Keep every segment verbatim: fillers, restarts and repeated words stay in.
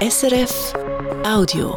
S R F Audio.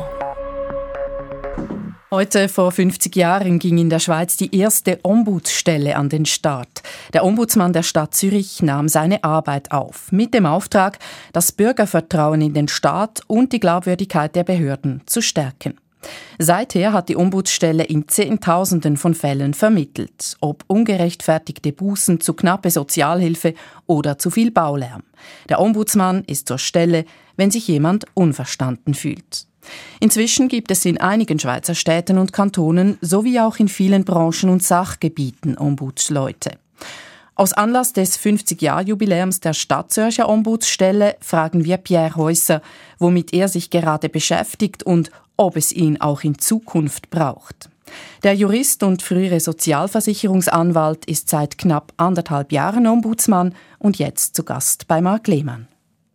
Heute vor fünfzig Jahren ging in der Schweiz die erste Ombudsstelle an den Start. Der Ombudsmann der Stadt Zürich nahm seine Arbeit auf, mit dem Auftrag, das Bürgervertrauen in den Staat und die Glaubwürdigkeit der Behörden zu stärken. Seither hat die Ombudsstelle in Zehntausenden von Fällen vermittelt, ob ungerechtfertigte Bußen zu knappe Sozialhilfe oder zu viel Baulärm. Der Ombudsmann ist zur Stelle, wenn sich jemand unverstanden fühlt. Inzwischen gibt es in einigen Schweizer Städten und Kantonen sowie auch in vielen Branchen und Sachgebieten Ombudsleute. Aus Anlass des fünfzig-Jahr-Jubiläums der Stadtzürcher Ombudsstelle fragen wir Pierre Häusser, womit er sich gerade beschäftigt und ob es ihn auch in Zukunft braucht. Der Jurist und frühere Sozialversicherungsanwalt ist seit knapp anderthalb Jahren Ombudsmann und jetzt zu Gast bei Marc Lehmann.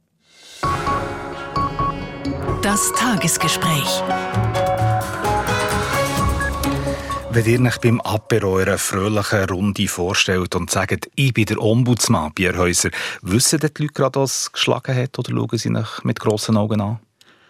Das Tagesgespräch. Wenn ihr euch beim Apéro einer fröhlichen Runde vorstellt und sagt, ich bin der Ombudsmann, Pierre Häusser, wissen die Leute gerade, was es geschlagen hat, oder schauen sie euch mit grossen Augen an?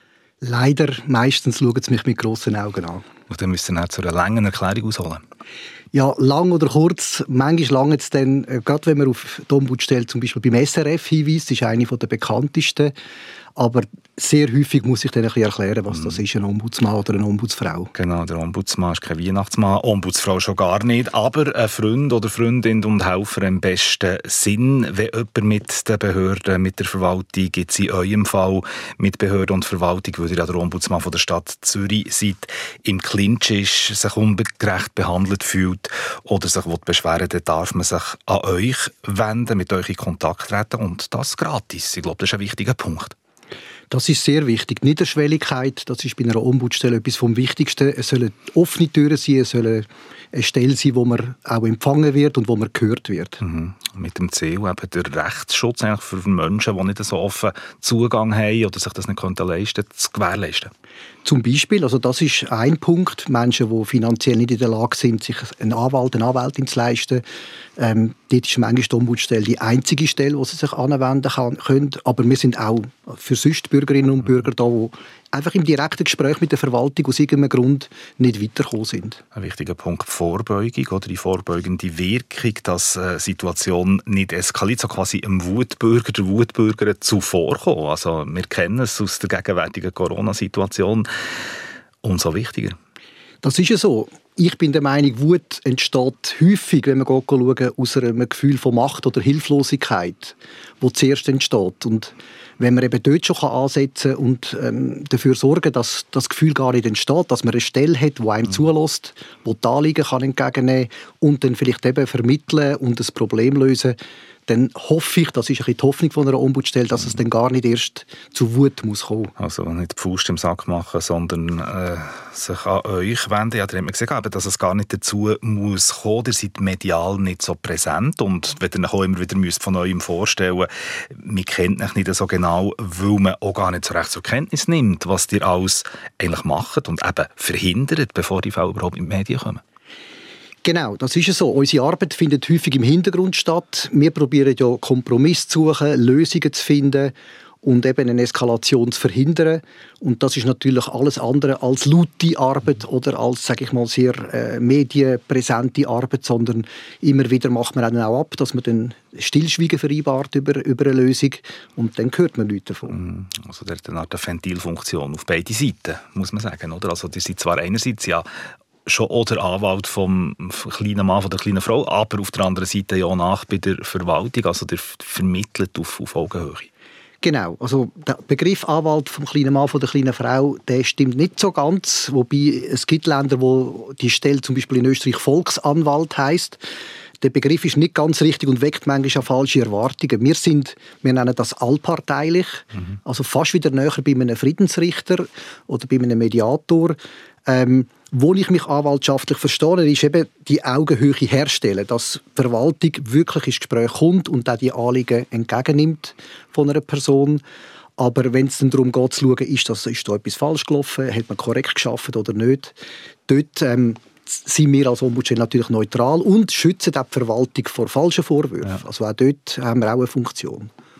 Leider, meistens schauen sie mich mit grossen Augen an. Und dann müsst ihr zu einer langen Erklärung ausholen. Ja, lang oder kurz, manchmal lange es dann, äh, gerade wenn man auf die Ombudsstelle zum Beispiel beim S R F hinweist, ist eine der bekanntesten. Aber sehr häufig muss ich dann ein bisschen erklären, was das ist, ein Ombudsmann oder eine Ombudsfrau. Genau, der Ombudsmann ist kein Weihnachtsmann, Ombudsfrau schon gar nicht, aber ein Freund oder Freundin und Helfer im besten Sinn. Wenn jemand mit den Behörden, mit der Verwaltung, jetzt in eurem Fall mit Behörden und Verwaltung, weil ihr ja der Ombudsmann von der Stadt Zürich seid, im Clinch ist, sich ungerecht behandelt fühlt oder sich beschweren will, dann darf man sich an euch wenden, mit euch in Kontakt treten und das gratis. Ich glaube, das ist ein wichtiger Punkt. Das ist sehr wichtig. Die Niederschwelligkeit, das ist bei einer Ombudsstelle etwas vom Wichtigsten. Es sollen offene Türen sein, es soll eine Stelle sein, wo man auch empfangen wird und wo man gehört wird. Mhm. Mit dem Ziel, eben der Rechtsschutz eigentlich für Menschen, die nicht so offen Zugang haben oder sich das nicht leisten können, zu gewährleisten. Zum Beispiel, also das ist ein Punkt, Menschen, die finanziell nicht in der Lage sind, sich einen Anwalt, eine Anwältin zu leisten. Ähm, dort ist manchmal die Ombudsstelle die einzige Stelle, wo sie sich anwenden kann, können. Aber wir sind auch für sonst Bürgerinnen und Bürger da, die einfach im direkten Gespräch mit der Verwaltung aus irgendeinem Grund nicht weitergekommen sind. Ein wichtiger Punkt, Vorbeugung oder die vorbeugende Wirkung, dass die äh, Situation nicht eskaliert, so quasi im Wutbürger, der Wutbürger zuvorkommen. Also wir kennen es aus der gegenwärtigen Corona-Situation. Umso wichtiger. Das ist ja so. Ich bin der Meinung, Wut entsteht häufig, wenn man schaut, aus einem Gefühl von Macht oder Hilflosigkeit, das zuerst entsteht. Und wenn man eben dort schon ansetzen kann und ähm, dafür sorgen, dass das Gefühl gar nicht entsteht, dass man eine Stelle hat, die einem mhm. zulässt, die die Anliegen kann entgegennehmen und dann vielleicht eben vermitteln und das Problem lösen, dann hoffe ich, das ist ein bisschen die Hoffnung von einer Ombudsstelle, dass es dann gar nicht erst zu Wut muss kommen. Also nicht die Faust im Sack machen, sondern äh, sich an euch wenden. Ja, da hat man gesagt, dass es gar nicht dazu muss kommen. Ihr seid medial nicht so präsent und wenn ihr euch auch immer wieder müsst von eurem vorstellen, man kennt euch nicht so genau, weil man auch gar nicht so recht zur Kenntnis nimmt, was ihr alles eigentlich macht und eben verhindert, bevor die Fälle überhaupt in die Medien kommen. Genau, das ist so. Unsere Arbeit findet häufig im Hintergrund statt. Wir probieren ja Kompromisse zu suchen, Lösungen zu finden und eben eine Eskalation zu verhindern. Und das ist natürlich alles andere als laute Arbeit oder als, sage ich mal, sehr äh, medienpräsente Arbeit, sondern immer wieder macht man dann auch ab, dass man dann Stillschweigen vereinbart über, über eine Lösung und dann hört man nichts davon. Also der hat eine Art Ventilfunktion auf beide Seiten, muss man sagen, oder? Also die sind zwar einerseits ja schon auch der Anwalt vom kleinen Mann, von der kleinen Frau, aber auf der anderen Seite ja auch nach bei der Verwaltung, also der vermittelt auf, auf Augenhöhe. Genau, also der Begriff Anwalt vom kleinen Mann, von der kleinen Frau, der stimmt nicht so ganz, wobei es gibt Länder, wo die Stelle zum Beispiel in Österreich Volksanwalt heisst. Der Begriff ist nicht ganz richtig und weckt manchmal auch falsche Erwartungen. Wir sind, wir nennen das allparteilich, mhm. also fast wieder näher bei einem Friedensrichter oder bei einem Mediator. Ähm, wo ich mich anwaltschaftlich verstehe, ist eben die Augenhöhe herstellen, dass die Verwaltung wirklich ins Gespräch kommt und auch die Anliegen entgegennimmt von einer Person. Aber wenn es dann darum geht, zu schauen, ist, das, ist da etwas falsch gelaufen, hat man korrekt geschafft oder nicht, dort ähm, sind wir als Ombudsstelle natürlich neutral und schützen auch die Verwaltung vor falschen Vorwürfen. Ja. Also auch dort haben wir auch eine Funktion.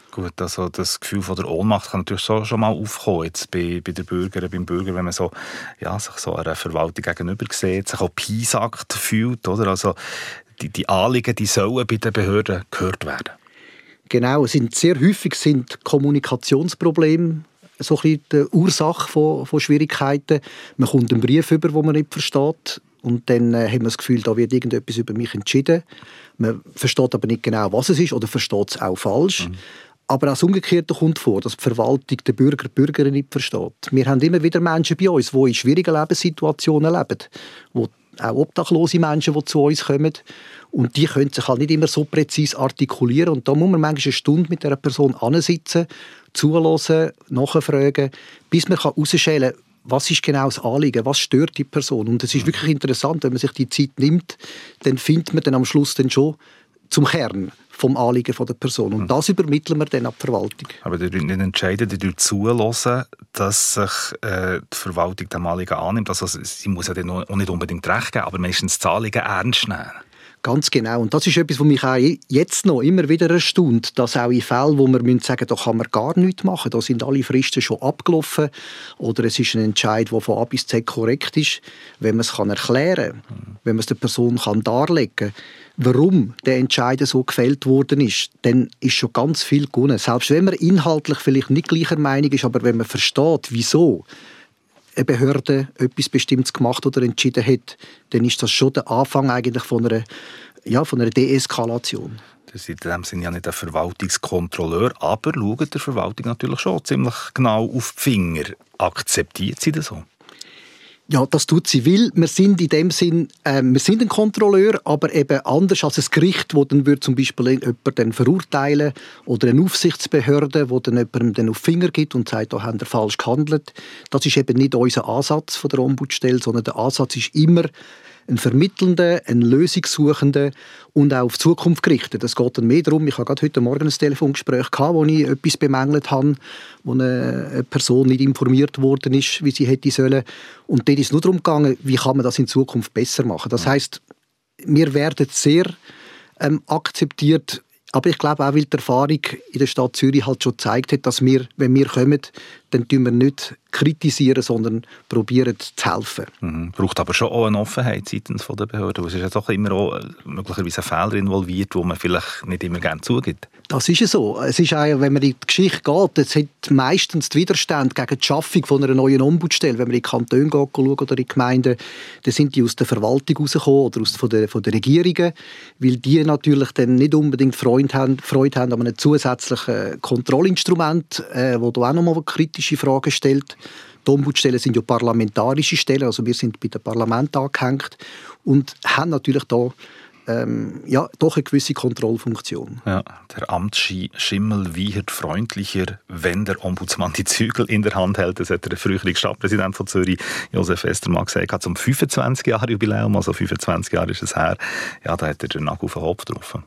Gut, also das Gefühl von der Ohnmacht kann natürlich so schon mal aufkommen, jetzt bei, bei der Bürgerin, beim Bürger, wenn man so, ja, sich so einer Verwaltung gegenüber sieht, sich auch piesackt fühlt, oder? Also die, die Anliegen, die sollen bei den Behörden gehört werden. Genau, es sind sehr häufig sind Kommunikationsprobleme so ein bisschen die Ursache von, von Schwierigkeiten. Man kommt einen Brief über, den man nicht versteht. Und dann äh, haben wir das Gefühl, da wird irgendetwas über mich entschieden. Man versteht aber nicht genau, was es ist, oder versteht es auch falsch. Mhm. Aber auch das Umgekehrte kommt vor, dass die Verwaltung den Bürger, die Bürgerin nicht versteht. Wir haben immer wieder Menschen bei uns, die in schwierigen Lebenssituationen leben, wo auch obdachlose Menschen, die zu uns kommen. Und die können sich halt nicht immer so präzise artikulieren. Und da muss man manchmal eine Stunde mit dieser Person ansitzen, zuhören, nachfragen, bis man herausschälen kann, was ist genau das Anliegen, was stört die Person. Und es ist wirklich interessant, wenn man sich die Zeit nimmt, dann findet man dann am Schluss dann schon zum Kern vom Anliegen der Person. Und das übermitteln wir dann an die Verwaltung. Aber die nicht entscheiden, die zuhören, dass sich äh, die Verwaltung dem Anliegen annimmt. Also sie muss ja dann auch nicht unbedingt recht geben, aber meistens das Anliegen ernst nehmen. Ganz genau. Und das ist etwas, was mich auch jetzt noch immer wieder erstaunt, dass auch in Fällen, wo wir sagen müssen, da kann man gar nichts machen, da sind alle Fristen schon abgelaufen oder es ist ein Entscheid, der von A bis Z korrekt ist, wenn man es kann erklären kann, mhm. wenn man es der Person kann darlegen kann, warum der Entscheid so gefällt worden ist, dann ist schon ganz viel gewonnen. Selbst wenn man inhaltlich vielleicht nicht gleicher Meinung ist, aber wenn man versteht, wieso eine Behörde etwas Bestimmtes gemacht oder entschieden hat, dann ist das schon der Anfang eigentlich von einer, ja, von einer Deeskalation. Das ist in dem Sinne ja nicht ein Verwaltungskontrolleur, aber schaut der Verwaltung natürlich schon ziemlich genau auf die Finger. Akzeptiert sie das so? Ja, das tut sie, weil wir sind in dem Sinn, äh, wir sind ein Kontrolleur, aber eben anders als ein Gericht, das dann würde zum Beispiel jemanden verurteilen oder eine Aufsichtsbehörde, die dann jemandem dann auf die Finger gibt und sagt, da haben wir falsch gehandelt. Das ist eben nicht unser Ansatz von der Ombudsstelle, sondern der Ansatz ist immer ein Vermittelnder, ein Lösungssuchender und auch auf die Zukunft gerichtet. Es geht dann mehr darum, ich habe gerade heute Morgen ein Telefongespräch gehabt, wo ich etwas bemängelt habe, wo eine Person nicht informiert worden ist, wie sie hätte sollen. Und dort ist es nur darum gegangen, wie kann man das in Zukunft besser machen. Das heisst, wir werden sehr ähm, akzeptiert, aber ich glaube auch, weil die Erfahrung in der Stadt Zürich halt schon gezeigt hat, dass wir, wenn wir kommen, dann tun wir nicht kritisieren, sondern probieren zu helfen. Mhm. Braucht aber schon auch eine Offenheit seitens der Behörden. Es ist ja doch immer auch möglicherweise ein Fehler involviert, wo man vielleicht nicht immer gerne zugibt. Das ist es so. Es ist auch, wenn man in die Geschichte geht, es hat meistens die Widerstände gegen die Schaffung von einer neuen Ombudsstelle. Wenn man in die Kantone geht oder in die Gemeinden, dann sind die aus der Verwaltung rausgekommen oder aus, von, der, von der Regierungen, weil die natürlich dann nicht unbedingt Freude haben, Freude haben an einem zusätzlichen Kontrollinstrument, äh, wo da auch nochmal kritische Fragen stellt. Die Ombudsstellen sind ja parlamentarische Stellen, also wir sind bei dem Parlament angehängt und haben natürlich da ähm, ja, doch eine gewisse Kontrollfunktion. Ja, der Amtsschimmel wiehert freundlicher, wenn der Ombudsmann die Zügel in der Hand hält. Das hat der frühere Stadtpräsident von Zürich, Josef Estermann, gesagt, hat zum fünfundzwanzig-Jahre-Jubiläum, also fünfundzwanzig Jahre ist es her, ja, da hat er den Nagel auf den Kopf getroffen.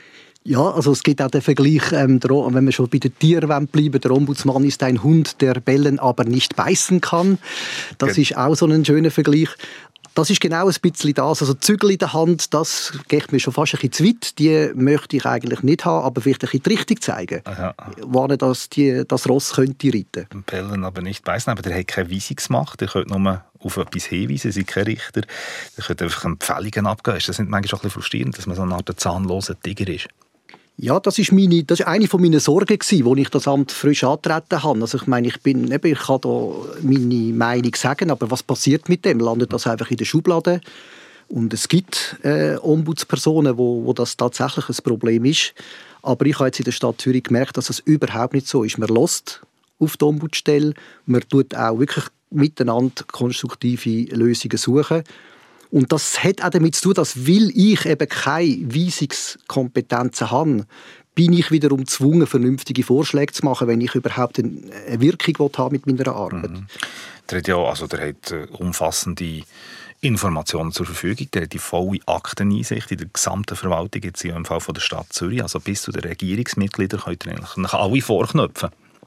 Ja, also es gibt auch den Vergleich, ähm, der, wenn wir schon bei den Tieren bleiben, der Ombudsmann ist ein Hund, der bellen, aber nicht beißen kann. Das okay. ist auch so ein schöner Vergleich. Das ist genau ein bisschen das. Also Zügel in der Hand, das geht mir schon fast ein bisschen zu weit. Die möchte ich eigentlich nicht haben, aber vielleicht ein bisschen die Richtung zeigen. Aha. Wann das, die, das Ross könnte reiten. Bellen, aber nicht beißen. Aber der hat keine Weisung gemacht. Der könnte nur auf etwas hinweisen. Sie sind kein Richter. Der könnte einfach Empfehlungen abgeben. Ist das nicht manchmal auch ein bisschen frustrierend, dass man so eine Art zahnloser Tiger ist? Ja, das ist, meine, das ist eine von meinen Sorgen gewesen, als ich das Amt frisch angetreten habe. Also ich meine, ich, bin, eben, ich kann da meine Meinung sagen, aber was passiert mit dem? Landet das einfach in der Schublade? Und es gibt äh, Ombudspersonen, wo, wo das tatsächlich ein Problem ist. Aber ich habe jetzt in der Stadt Zürich gemerkt, dass es überhaupt nicht so ist. Man hört auf die Ombudsstelle, man tut auch wirklich miteinander konstruktive Lösungen suchen. Und das hat auch damit zu tun, dass, weil ich eben keine Weisungskompetenzen habe, bin ich wiederum gezwungen, vernünftige Vorschläge zu machen, wenn ich überhaupt eine Wirkung haben mit meiner Arbeit. Mhm. Der hat ja, also der hat umfassende Informationen zur Verfügung, der hat die volle Akteneinsicht in der gesamten Verwaltung, jetzt im Fall von der Stadt Zürich, also bis zu den Regierungsmitgliedern könnt ihr eigentlich alle vorknöpfen.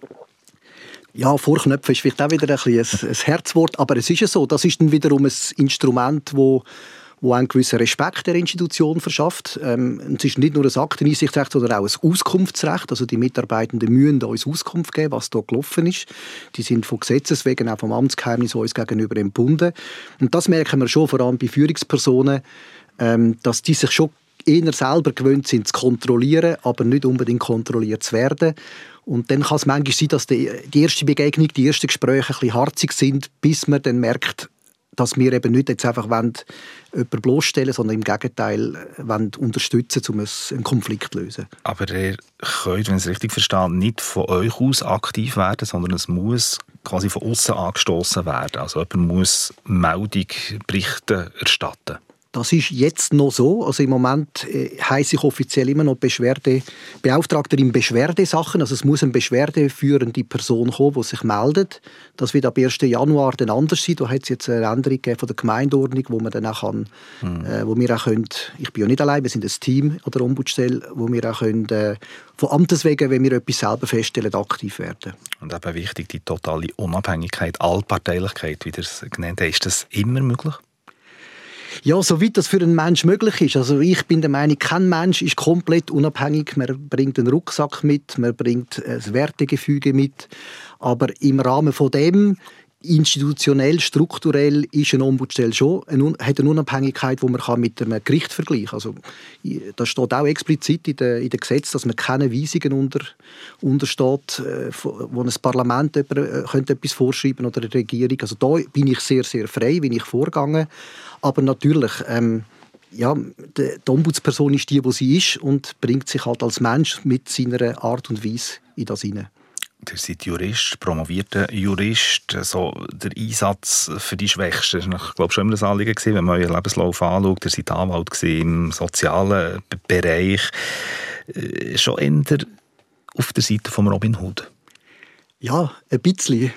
Ja, Vorknöpfen ist vielleicht auch wieder ein, ein, ein Herzwort, aber es ist ja so, das ist dann wiederum ein Instrument, wo, wo einen gewissen Respekt der Institution verschafft. Ähm, es ist nicht nur ein Akteneinsichtsrecht, sondern auch ein Auskunftsrecht. Also die Mitarbeitenden müssen uns Auskunft geben, was da gelaufen ist. Die sind von Gesetzes wegen auch vom Amtsgeheimnis uns gegenüber entbunden. Und das merken wir schon, vor allem bei Führungspersonen, ähm, dass die sich schon eher selber gewöhnt sind zu kontrollieren, aber nicht unbedingt kontrolliert zu werden. Und dann kann es manchmal sein, dass die, die erste Begegnung, die ersten Gespräche ein bisschen harzig sind, bis man dann merkt, dass wir eben nicht jetzt einfach wollen, jemanden bloßstellen, sondern im Gegenteil wollen unterstützen, um einen Konflikt zu lösen. Aber ihr könnt, wenn ich es richtig verstehe, nicht von euch aus aktiv werden, sondern es muss quasi von außen angestoßen werden. Also jemand muss Meldung, Berichte erstatten. Das ist jetzt noch so. Also im Moment äh, heisse ich offiziell immer noch Beschwerde, Beauftragter in Beschwerdesachen. Also es muss eine beschwerdeführende Person kommen, die sich meldet. Das wird ab ersten Januar dann anders sein. Da hat es jetzt eine Änderung von der Gemeindeordnung, wo man dann auch kann, mhm. äh, wo wir auch können, ich bin ja nicht allein, wir sind ein Team an der Ombudsstelle, wo wir auch können, äh, von Amtes wegen, wenn wir etwas selber feststellen, aktiv werden. Und eben wichtig, die totale Unabhängigkeit, Allparteilichkeit, wie ihr es genannt habt. Ist das immer möglich? Ja, soweit das für einen Menschen möglich ist. Also ich bin der Meinung, kein Mensch ist komplett unabhängig. Man bringt einen Rucksack mit, man bringt ein Wertegefüge mit. Aber im Rahmen von dem, institutionell, strukturell, ist eine Ombudsstelle schon, eine, hat eine Unabhängigkeit, die man mit einem Gericht vergleichen kann. Also, das steht auch explizit in den, in den Gesetzen, dass man keine Weisungen unter, untersteht, wo ein Parlament jemand, könnte etwas vorschreiben oder eine Regierung. Also da bin ich sehr, sehr frei, bin ich vorgegangen. Aber natürlich, ähm, ja, die, die Ombudsperson ist die, die sie ist und bringt sich halt als Mensch mit seiner Art und Weise in das hinein. Ihr seid Jurist, promovierter Jurist. So, der Einsatz für die Schwächsten war, glaube ich, schon immer ein Anliegen gewesen, wenn man euren Lebenslauf anschaut. Ihr seid Anwalt im sozialen Bereich. Äh, schon eher auf der Seite von Robin Hood? Ja, ein bisschen.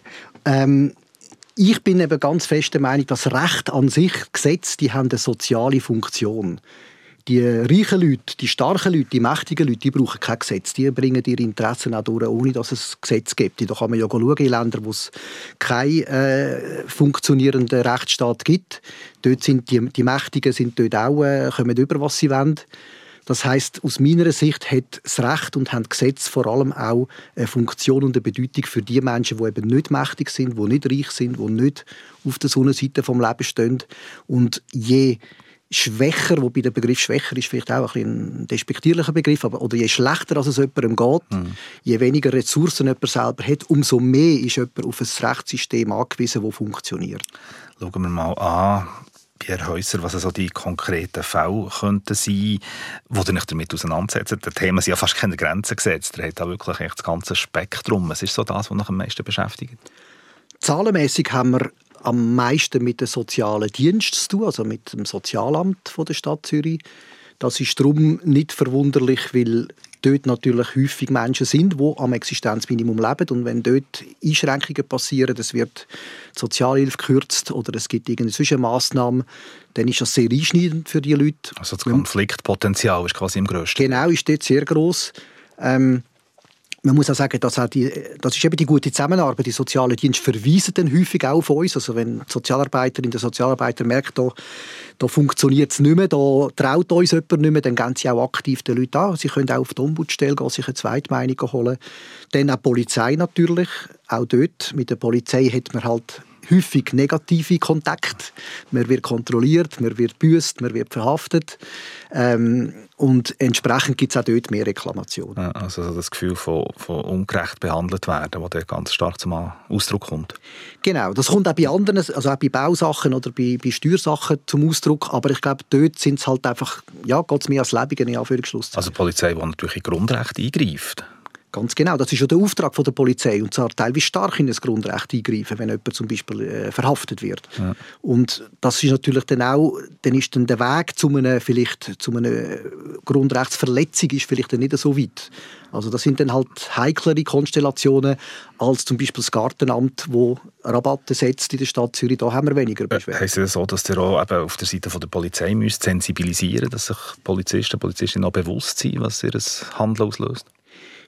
Ähm, ich bin eben ganz fest der Meinung, dass Recht an sich, Gesetze, die haben eine soziale Funktion. Die reichen Leute, die starken Leute, die mächtigen Leute, die brauchen kein Gesetz. Die bringen ihre Interessen auch durch, ohne dass es ein Gesetz gibt. Da kann man ja schauen, in Ländern, wo es keinen äh, funktionierenden Rechtsstaat gibt. Dort sind die, die Mächtigen sind dort auch, äh, kommen über, was sie wollen. Das heisst, aus meiner Sicht hat das Recht und haben die Gesetze vor allem auch eine Funktion und eine Bedeutung für die Menschen, die eben nicht mächtig sind, die nicht reich sind, die nicht auf der Sonnenseite vom Leben stehen. Und je schwächer, wobei der Begriff schwächer ist vielleicht auch ein, ein despektierlicher Begriff, aber oder je schlechter als es jemandem geht, mhm. je weniger Ressourcen jemand selber hat, umso mehr ist jemand auf ein Rechtssystem angewiesen, das funktioniert. Schauen wir mal an, Pierre Häuser, was also die konkreten Fälle könnten sein, wo ihr euch damit auseinandersetzt. Das Thema sind ja fast keine Grenzen gesetzt. Ihr habt da wirklich echt das ganze Spektrum. Was ist so das, was euch am meisten beschäftigt? Zahlenmässig haben wir am meisten mit dem sozialen Dienst zu tun, also mit dem Sozialamt von der Stadt Zürich. Das ist darum nicht verwunderlich, weil dort natürlich häufig Menschen sind, die am Existenzminimum leben. Und wenn dort Einschränkungen passieren, es wird die Sozialhilfe gekürzt oder es gibt irgendeine Zwischenmaßnahme, dann ist das sehr einschneidend für die Leute. Also das Konfliktpotenzial ist quasi im grössten. Genau, ist dort sehr gross. Ähm, Man muss auch sagen, dass auch die, das ist eben die gute Zusammenarbeit. Die sozialen Dienste verweisen dann häufig auch auf uns. Also wenn die Sozialarbeiterin, der Sozialarbeiter merkt, da, da funktioniert es nicht mehr, da traut uns jemand nicht mehr, dann gehen sie auch aktiv den Leuten an. Sie können auch auf die Ombudsstelle gehen, sich eine Zweitmeinung holen. Dann auch die Polizei natürlich. Auch dort mit der Polizei hat man halt häufig negative Kontakte. Man wird kontrolliert, man wird gebüsst, man wird verhaftet. Ähm, und entsprechend gibt es auch dort mehr Reklamationen. Ja, also das Gefühl von, von ungerecht behandelt werden, das dort ganz stark zum Ausdruck kommt. Genau, das kommt auch bei anderen, also auch bei Bausachen oder bei, bei Steuersachen zum Ausdruck. Aber ich glaube, dort sind es halt einfach, ja, geht es mehr als Lebige, in Anführungsschlusszeichen. Also die Polizei, die natürlich in Grundrechte eingreift. Ganz genau, das ist ja der Auftrag von der Polizei und zwar teilweise stark in das Grundrecht eingreifen, wenn jemand zum Beispiel äh, verhaftet wird. Ja. Und das ist natürlich dann auch, dann ist dann der Weg zu einer, vielleicht, zu einer Grundrechtsverletzung ist vielleicht dann nicht so weit. Also das sind dann halt heiklere Konstellationen als zum Beispiel das Gartenamt, wo Rabatte setzt in der Stadt Zürich. Da haben wir weniger Beschwerden. Heißt das so, dass ihr auch eben auf der Seite der Polizei müsst sensibilisieren, dass sich Polizisten und Polizistinnen auch bewusst sind, was ihr Handeln auslöst?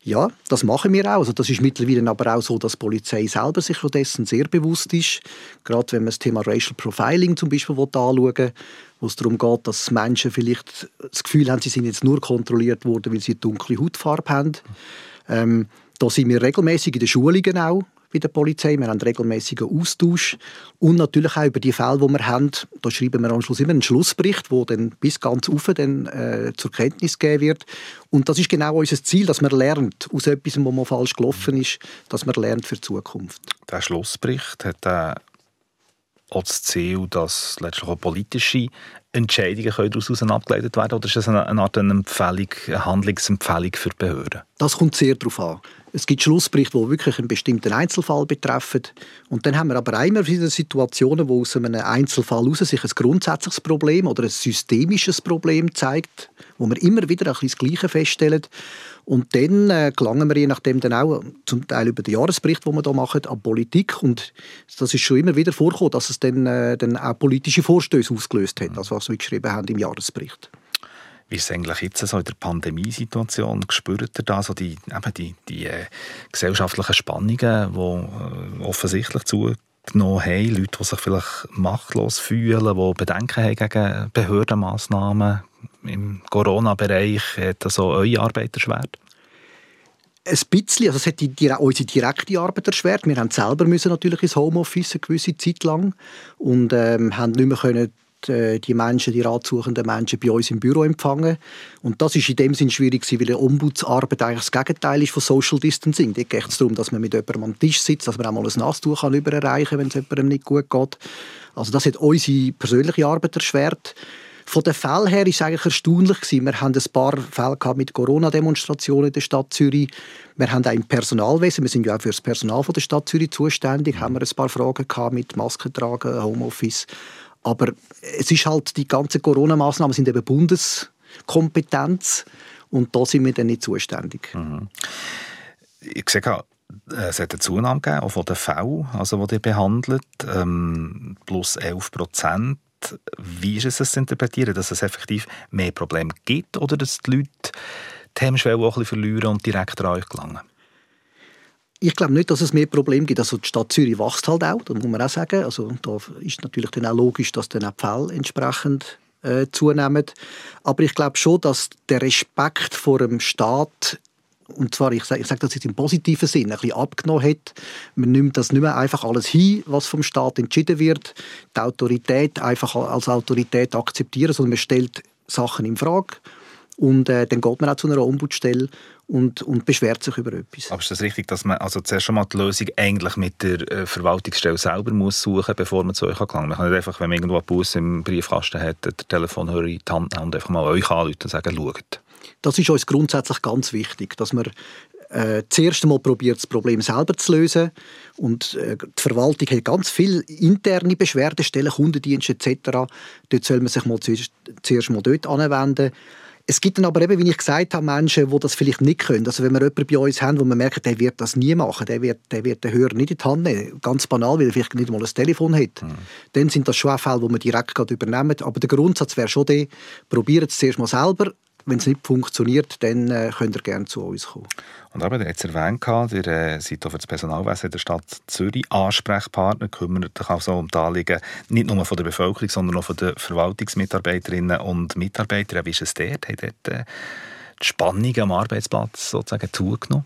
Ja, das machen wir auch. Also das ist mittlerweile aber auch so, dass die Polizei selber sich dessen sehr bewusst ist. Gerade wenn man das Thema Racial Profiling zum Beispiel anschauen will, wo es darum geht, dass Menschen vielleicht das Gefühl haben, sie sind jetzt nur kontrolliert worden, weil sie eine dunkle Hautfarbe haben. Ähm, da sind wir regelmäßig in den Schulungen auch bei der Polizei. Wir haben regelmäßigen Austausch. Und natürlich auch über die Fälle, die wir haben. Da schreiben wir am Schluss immer einen Schlussbericht, der dann bis ganz rauf dann, äh, zur Kenntnis gegeben wird. Und das ist genau unser Ziel, dass man lernt aus etwas, was mal falsch gelaufen ist, dass man lernt für die Zukunft. Der Schlussbericht hat äh, auch das Ziel, dass letztlich auch politische Entscheidungen daraus abgeleitet werden? Oder ist das eine, eine Art eine Empfehlung, eine Handlungsempfehlung für die Behörden? Das kommt sehr darauf an. Es gibt Schlussberichte, die wirklich einen bestimmten Einzelfall betreffen. Und dann haben wir aber immer wieder Situationen, wo aus einem Einzelfall heraus sich ein grundsätzliches Problem oder ein systemisches Problem zeigt, wo wir immer wieder ein bisschen das Gleiche feststellen. Und dann äh, gelangen wir je nachdem dann auch zum Teil über den Jahresbericht, den wir hier machen, an Politik. Und das ist schon immer wieder vorgekommen, dass es dann, äh, dann auch politische Vorstöße ausgelöst hat, also was wir geschrieben haben im Jahresbericht. Wie ist es eigentlich jetzt so in der Pandemiesituation? Spürt ihr da so die, eben die, die äh, gesellschaftlichen Spannungen, die äh, offensichtlich zugenommen haben? Leute, die sich vielleicht machtlos fühlen, die Bedenken haben gegen Behördenmassnahmen im Corona-Bereich. Hat das so eure Arbeit erschwert? Ein bisschen. Also es hat die, die, unsere direkte Arbeit erschwert. Wir haben selber müssen natürlich ins Homeoffice eine gewisse Zeit lang und ähm, haben nicht mehr können die Menschen, die ratsuchenden Menschen bei uns im Büro empfangen. Und das ist in dem Sinn schwierig, weil die Ombudsarbeit eigentlich das Gegenteil ist von Social Distancing. Dort geht es darum, dass man mit jemandem am Tisch sitzt, dass man auch mal ein Nasstuch überreichen kann, wenn es jemandem nicht gut geht. Also das hat unsere persönliche Arbeit erschwert. Von den Fällen her war es eigentlich erstaunlich. Wir hatten ein paar Fälle mit Corona-Demonstrationen in der Stadt Zürich. Wir haben auch im Personalwesen, wir sind ja auch für das Personal von der Stadt Zürich zuständig, haben wir ein paar Fragen gehabt mit Masken tragen, Homeoffice. Aber es ist halt, die ganzen Corona-Massnahmen sind eben Bundeskompetenz und da sind wir dann nicht zuständig. Mhm. Ich sehe, es hat eine Zunahme gegeben, auch von den Fällen, also die ihr behandelt, ähm, plus elf Prozent. Wie ist es zu interpretieren, dass es effektiv mehr Probleme gibt oder dass die Leute die Hemmschwelle auch ein bisschen verlieren und direkt an euch gelangen? Ich glaube nicht, dass es mehr Probleme gibt. Also die Stadt Zürich wächst halt auch, das muss man auch sagen. Also da ist natürlich dann auch logisch, dass dann auch die Fälle entsprechend äh, zunehmen. Aber ich glaube schon, dass der Respekt vor dem Staat, und zwar, ich sage, ich sage das jetzt im positiven Sinn, ein bisschen abgenommen hat. Man nimmt das nicht mehr einfach alles hin, was vom Staat entschieden wird. Die Autorität einfach als Autorität akzeptieren, sondern man stellt Sachen in Frage. Und äh, dann geht man auch zu einer Ombudsstelle und, und beschwert sich über etwas. Aber ist das richtig, dass man also zuerst einmal die Lösung eigentlich mit der äh, Verwaltungsstelle selber muss suchen, bevor man zu euch gelangt? Man kann nicht einfach, wenn man irgendwo einen Bus im Briefkasten hat, den Telefonhörer in die Hand nehmen und einfach mal euch anrufen und sagen, schaut. Das ist uns grundsätzlich ganz wichtig, dass man äh, zuerst einmal probiert, das Problem selber zu lösen. Und äh, die Verwaltung hat ganz viele interne Beschwerdestellen, Kundendienste et cetera. Dort soll man sich mal zuerst, zuerst mal dort anwenden. Es gibt dann aber eben, wie ich gesagt habe, Menschen, die das vielleicht nicht können. Also wenn wir jemanden bei uns haben, wo man merkt, der wird das nie machen, der wird, der wird den Hörer nicht in die Hand nehmen, ganz banal, weil er vielleicht nicht mal ein Telefon hat, mhm. dann sind das schon auch Fälle, die wir direkt übernehmen. Aber der Grundsatz wäre schon der, probiert es zuerst mal selber. Wenn es nicht funktioniert, dann äh, könnt ihr gerne zu uns kommen. Und aber, ihr habt es erwähnt, ihr äh, seid auch für das Personalwesen der Stadt Zürich Ansprechpartner, kümmert euch auch so um die Anliegen nicht nur von der Bevölkerung, sondern auch von den Verwaltungsmitarbeiterinnen und Mitarbeitern. Wie ist es dort? Hat dort äh, die Spannung am Arbeitsplatz sozusagen zugenommen?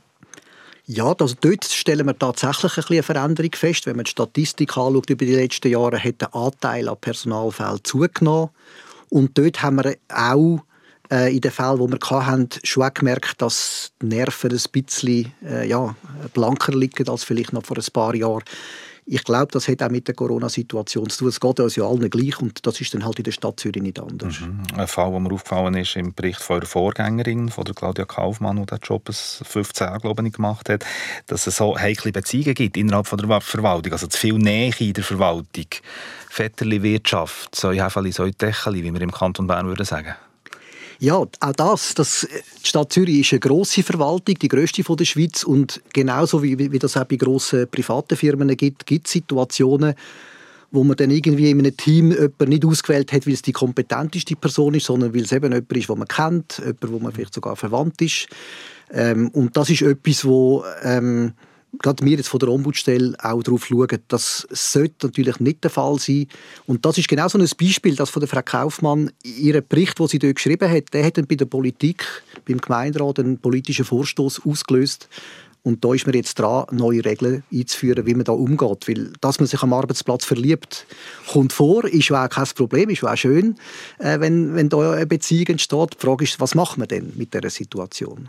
Ja, also dort stellen wir tatsächlich ein eine Veränderung fest. Wenn man die Statistik anschaut über die letzten Jahre, hat der Anteil an Personalfällen zugenommen. Und dort haben wir auch in den Fällen, die wir hatten, schon gemerkt, dass die Nerven ein bisschen äh, ja, blanker liegen als vielleicht noch vor ein paar Jahren. Ich glaube, das hat auch mit der Corona-Situation zu tun. Es geht uns ja allen gleich und das ist dann halt in der Stadt Zürich nicht anders. Mhm. Ein Fall, der mir aufgefallen ist im Bericht von eurer Vorgängerin, von der Claudia Kaufmann, die diesen Job fünfzehn Jahre glaube ich, gemacht hat, dass es so heikle Beziehungen gibt innerhalb von der Verwaltung, also zu viel Nähe in der Verwaltung. Vetterli-Wirtschaft, so Häfeli, so Dächeli, wie wir im Kanton Bern würden sagen. Ja, auch das, das. Die Stadt Zürich ist eine grosse Verwaltung, die grösste der Schweiz. Und genauso wie, wie das auch bei grossen privaten Firmen gibt, gibt es Situationen, wo man dann irgendwie in einem Team jemanden nicht ausgewählt hat, weil es die kompetenteste Person ist, sondern weil es eben jemand ist, den man kennt, jemand, wo man vielleicht sogar verwandt ist. Ähm, und das ist etwas, wo ähm, gerade wir jetzt von der Ombudsstelle auch darauf schauen, das sollte natürlich nicht der Fall sein. Und das ist genau so ein Beispiel, das von der Frau Kaufmann, ihren Bericht, den sie dort geschrieben hat, der hat dann bei der Politik, beim Gemeinderat einen politischen Vorstoß ausgelöst. Und da ist man jetzt dran, neue Regeln einzuführen, wie man da umgeht. Weil, dass man sich am Arbeitsplatz verliebt, kommt vor, ist auch kein Problem, ist auch schön, äh, wenn, wenn da eine Beziehung entsteht. Die Frage ist, was macht man denn mit dieser Situation?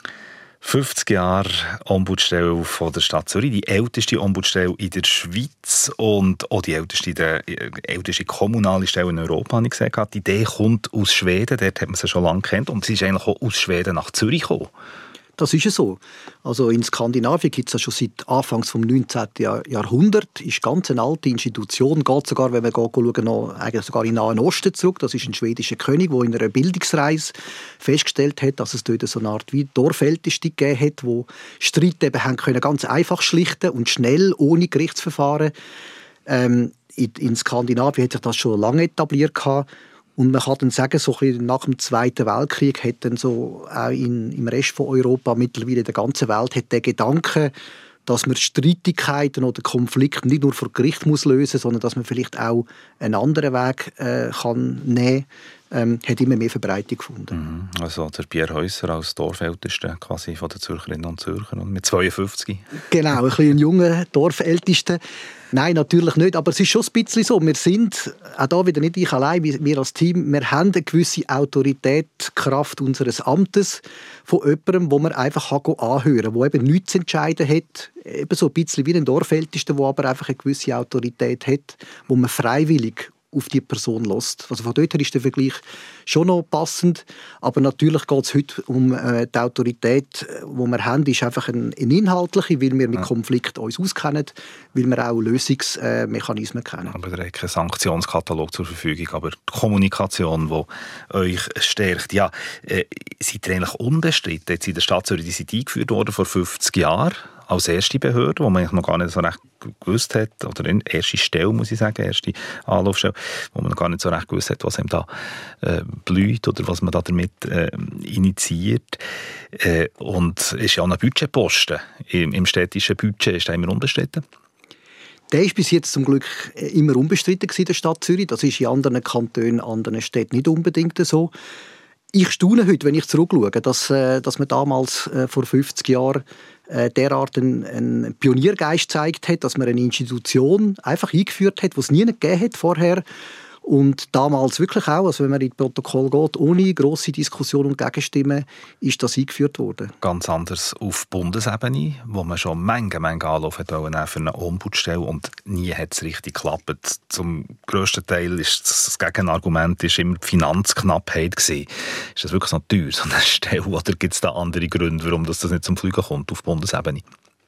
fünfzig Jahre Ombudsstelle von der Stadt Zürich, die älteste Ombudsstelle in der Schweiz und auch die älteste, die älteste kommunale Stelle in Europa, habe ich gesehen. Die Idee kommt aus Schweden, dort hat man sie schon lange kennt und sie ist eigentlich auch aus Schweden nach Zürich gekommen. Das ist ja so. Also in Skandinavien gibt es das schon seit Anfangs des neunzehnten. Jahrhunderts. Ist ganz eine alte Institution. Geht sogar, wenn wir schauen, noch, eigentlich sogar in den Nahen Osten zurück. Das ist ein schwedischer König, der in einer Bildungsreise festgestellt hat, dass es dort so eine Art wie Dorfälteste gegeben hat, wo Streit eben haben können, ganz einfach schlichten und schnell, ohne Gerichtsverfahren. Ähm, in, in Skandinavien hat sich das schon lange etabliert gehabt. Und man kann dann sagen, so nach dem Zweiten Weltkrieg hat dann so auch in, im Rest von Europa, mittlerweile in der ganzen Welt, hat der Gedanke, dass man Streitigkeiten oder Konflikte nicht nur vor Gericht muss lösen, sondern dass man vielleicht auch einen anderen Weg äh, kann nehmen ähm, hat immer mehr Verbreitung gefunden. Mhm. Also der Pierre Häuser als Dorfältester quasi von den Zürcherinnen und Zürcher und mit zweiundfünfzig. Genau, ein bisschen ein junger Dorfältester. Nein, natürlich nicht, aber es ist schon ein bisschen so. Wir sind, auch da wieder nicht ich allein, wir als Team, wir haben eine gewisse Autorität, Kraft unseres Amtes von jemandem, wo man einfach anhören kann, der eben nichts zu entscheiden hat, eben so ein bisschen wie ein Dorfältester, der aber einfach eine gewisse Autorität hat, wo man freiwillig auf die Person lässt. Also von dort her ist der Vergleich schon noch passend, aber natürlich geht es heute um äh, die Autorität, die wir haben, ist einfach eine, eine inhaltliche, weil wir mit Konflikten uns auskennen, weil wir auch Lösungsmechanismen äh, kennen. Aber ihr habt keinen Sanktionskatalog zur Verfügung, aber die Kommunikation, die euch stärkt. Ja, äh, seid ihr eigentlich unbestritten? Jetzt in der Stadt Zürich, die sind eingeführt worden vor fünfzig Jahren als erste Behörde, wo man noch gar nicht so recht gewusst hat, oder in erste Stelle, muss ich sagen, erste Anlaufstelle, wo man noch gar nicht so recht gewusst hat, was einem da äh, blüht oder was man da damit äh, initiiert. Äh, und es ist ja auch ein Budgetposten im, im städtischen Budget. Ist das immer unbestritten? Der ist bis jetzt zum Glück immer unbestritten in der Stadt Zürich. Das ist in anderen Kantonen, anderen Städten nicht unbedingt so. Ich staune heute, wenn ich zurückschaue, dass, äh, dass man damals äh, vor fünfzig Jahren äh, derart einen, einen Pioniergeist gezeigt hat, dass man eine Institution einfach eingeführt hat, die es nie gegeben hat vorher. Und damals wirklich auch, also wenn man in das Protokoll geht, ohne grosse Diskussion und Gegenstimmen, ist das eingeführt worden. Ganz anders auf Bundesebene, wo man schon Menge, Menge Anlauf hat für eine Ombudsstelle und nie hat es richtig geklappt. Zum grössten Teil ist das Gegenargument ist immer die Finanzknappheit gewesen. Ist das wirklich so teuer, so eine Stelle, oder gibt es da andere Gründe, warum das nicht zum Fliegen kommt auf Bundesebene?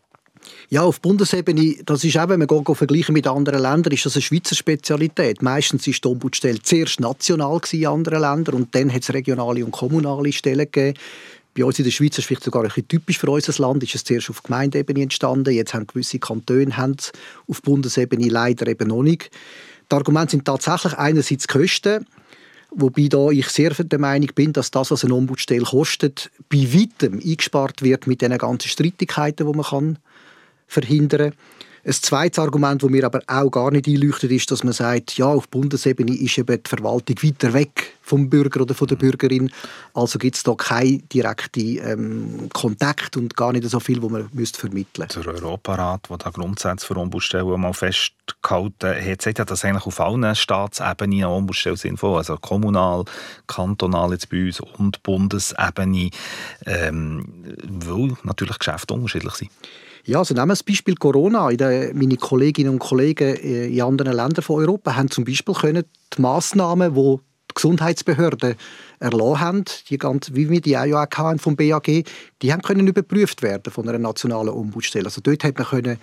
Ja, auf Bundesebene, das ist auch, wenn wir vergleichen mit anderen Ländern, ist das eine Schweizer Spezialität. Meistens war die Ombudsstelle zuerst national in anderen Ländern und dann hat es regionale und kommunale Stellen gegeben. Bei uns in der Schweiz ist es vielleicht sogar ein bisschen typisch für unser Land, ist es zuerst auf Gemeindeebene entstanden. Jetzt haben gewisse Kantone haben es auf Bundesebene leider eben noch nicht. Die Argumente sind tatsächlich einerseits die Kosten, wobei da ich sehr der Meinung bin, dass das, was eine Ombudsstelle kostet, bei weitem eingespart wird mit den ganzen Streitigkeiten, die man kann verhindern. Ein zweites Argument, das mir aber auch gar nicht einleuchtet, ist, dass man sagt, ja, auf Bundesebene ist eben die Verwaltung weiter weg vom Bürger oder von der Bürgerin. Also gibt es da keinen direkten ähm, Kontakt und gar nicht so viel, wo man müsste vermitteln müsste. Der Europarat, der da Grundsätze für Ombudsstellen mal festgehalten hat, sagt ja, dass eigentlich auf allen Staatsebenen eine Ombudsstelle sinnvoll, also kommunal, kantonal jetzt bei uns und Bundesebene, ähm, weil natürlich Geschäfte unterschiedlich sind. Ja, also nehmen wir das Beispiel Corona. Meine Kolleginnen und Kollegen in anderen Ländern von Europa haben zum Beispiel können die Massnahmen, die die Gesundheitsbehörden erlassen haben, die ganze, wie wir die auch ja hatten vom B A G, die haben können überprüft werden von einer nationalen Ombudsstelle. Also dort hat man können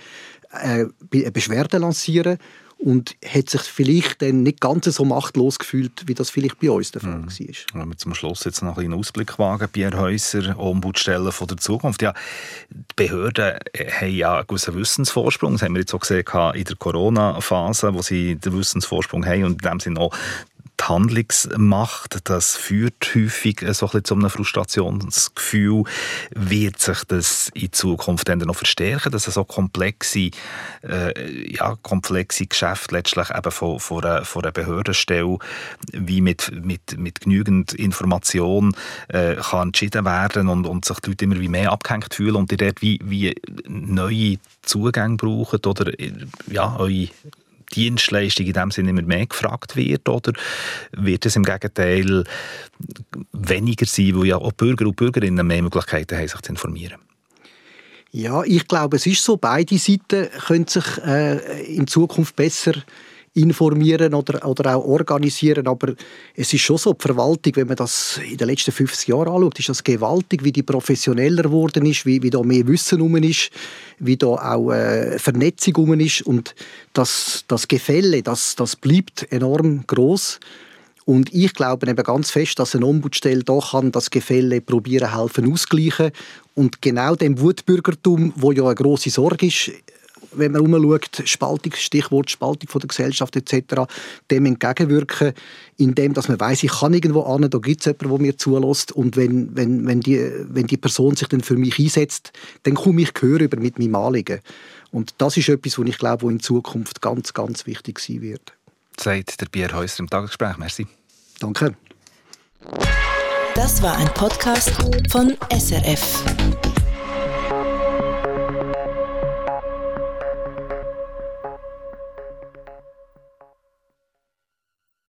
äh, eine Beschwerde lancieren und hat sich vielleicht dann nicht ganz so machtlos gefühlt, wie das vielleicht bei uns der Fall mhm. war. Wenn wir zum Schluss jetzt noch einen Ausblick wagen, Pierre Häuser, Ombudsstelle von der Zukunft. Ja, die Behörden haben ja einen gewissen Wissensvorsprung. Das haben wir jetzt auch gesehen in der Corona-Phase, wo sie den Wissensvorsprung haben und in dem Sinne auch die Handlungsmacht, das führt häufig so ein bisschen zu einem Frustrationsgefühl. Wird sich das in Zukunft dann noch verstärken, dass so komplexe, äh, ja, komplexe Geschäfte letztlich eben von, von, einer, von einer Behördenstelle wie mit, mit, mit genügend Information äh, kann entschieden werden und, und sich die Leute immer wie mehr abgehängt fühlen und die dort wie, wie neue Zugänge brauchen oder ja, eure Dienstleistung in dem Sinne immer mehr gefragt wird, oder wird es im Gegenteil weniger sein, weil ja auch Bürger und Bürgerinnen mehr Möglichkeiten haben, sich zu informieren? Ja, ich glaube, es ist so, beide Seiten können sich äh, in Zukunft besser informieren oder, oder auch organisieren, aber es ist schon so, die Verwaltung, wenn man das in den letzten fünfzig Jahren anschaut, ist das gewaltig, wie die professioneller geworden ist, wie, wie da mehr Wissen rum ist, wie da auch äh, Vernetzung rum ist und das, das Gefälle, das, das bleibt enorm gross. Und ich glaube eben ganz fest, dass eine Ombudsstelle da kann das Gefälle probieren, helfen ausgleichen und genau dem Wutbürgertum, wo ja eine grosse Sorge ist, wenn man umschaut, Spaltung, Stichwort Spaltung von der Gesellschaft et cetera, dem entgegenwirken, indem dass man weiss, ich kann irgendwo hin, da gibt es jemanden, der mir zulässt und wenn, wenn, wenn, die, wenn die Person sich dann für mich einsetzt, dann komme ich Gehör über mit meinem Anliegen. Und das ist etwas, was ich glaube, was in Zukunft ganz, ganz wichtig sein wird. Sagt der Pierre Häuser im Tagesgespräch. Merci. Danke. Das war ein Podcast von S R F.